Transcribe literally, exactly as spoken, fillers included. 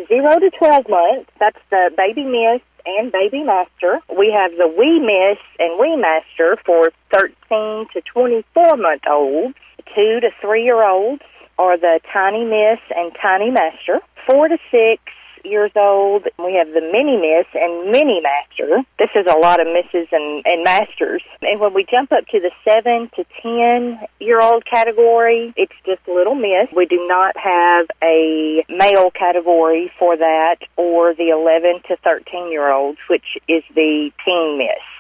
zero to twelve months. That's the Baby Miss and Baby Master. We have the Wee Miss and Wee Master for thirteen to twenty-four month olds. Two to three year olds are the Tiny Miss and Tiny Master. Four to six years old, we have the Mini Miss and Mini Master. This is a lot of misses and, and masters. And when we jump up to the seven to ten year old category, it's just Little Miss. We do not have a male category for that, or the eleven to thirteen year olds, which is the Teen Miss.